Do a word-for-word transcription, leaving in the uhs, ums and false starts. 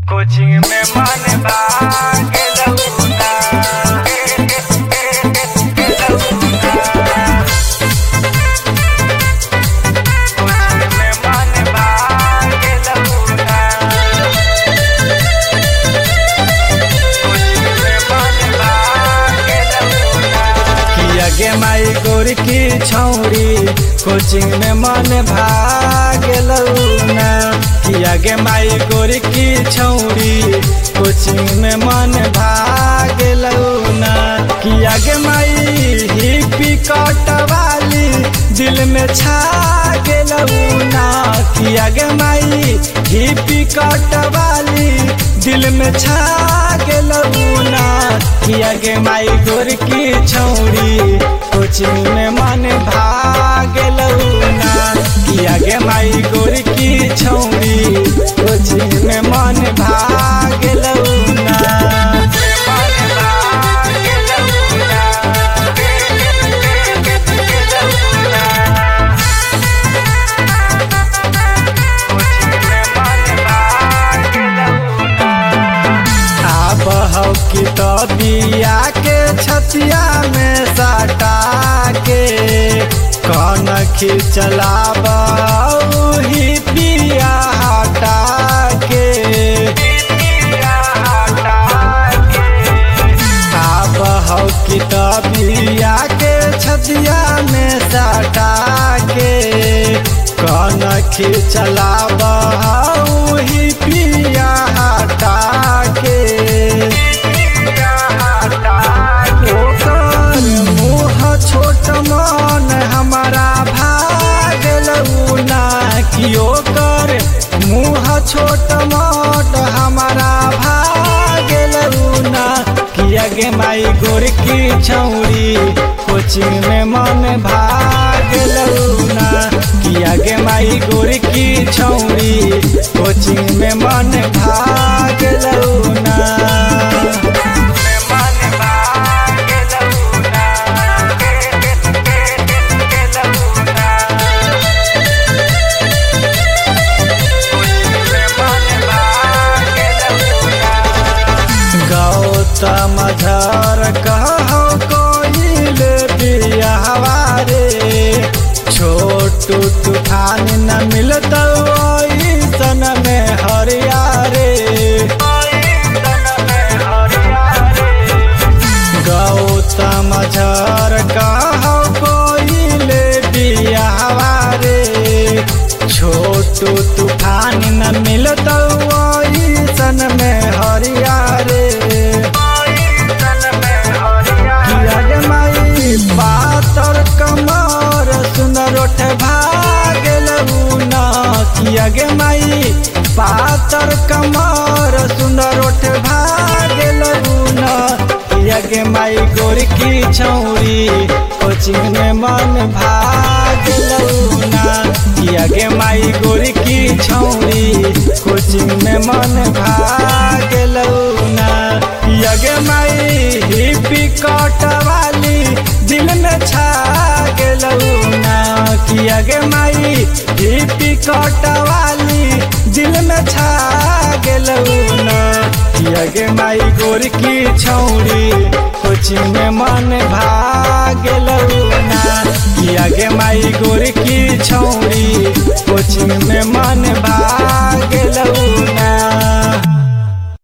Coaching में मन भागे लहूना कोचिंग में मन भागे लहूना कोचिंग में मन भागे लहूना किया गे माई गोरी की छौरी कोचिंग में मन भागे लहूना किया गे माई गोरी की छौरी कोचिंग में मन भाग लौना किया गे माई हिप्पी कटवाली दिल में छा गेलौना किया गे माई हिप्पी कटवाली दिल में छा गेलौना किया गे माई गोरी की छौरी कोचिंग में मन भाग लौना किया गे माई गोरी की छौरी कोचिंग में मन भाग लौना की तो बिया के छतिया में सटा के कौन खिचला ही पिया हटा के आप हो की तो बिया के छतिया में सटा के कौन खिचला ही पिया हटा के छोट मन हमारा भाग लौना कियो कर मुँह छोट मोट हमारा भाग लौना किया गे माई गोरी की छौरी कोचिंग में मन भाग लौना किया गे माई गोरी की छौरी कोचिंग में मन भाग लौना मझर कहो कोइल बियाहवा रे छोटू तूफान न मिलता सन में हरिया रे गौतम मझर कहो कोइल बियाहवा रे छोटू तूफान न मिलता सन में हरिया रे पातर कमर सुंदर उठ भाग लौना किया गे माई पातर कमर सुंदर उठ भाग लौना किया गे माई गोरी की छौरी कोचिंग में मन भाग लौना किया गे माई गोरी की छौरी कोचिंग में मन भाग लौना किया गे माई हिप्पी कटवाली दिल में छा गेलौना किया गे माई हिप्पी कटवाली दिल में छा गेलौना किया गे माई गोरी की छौरी कोचिंग में मन भाग लौना किया गे माई गोरी की छौरी कोचिंग में मन भाग लौना।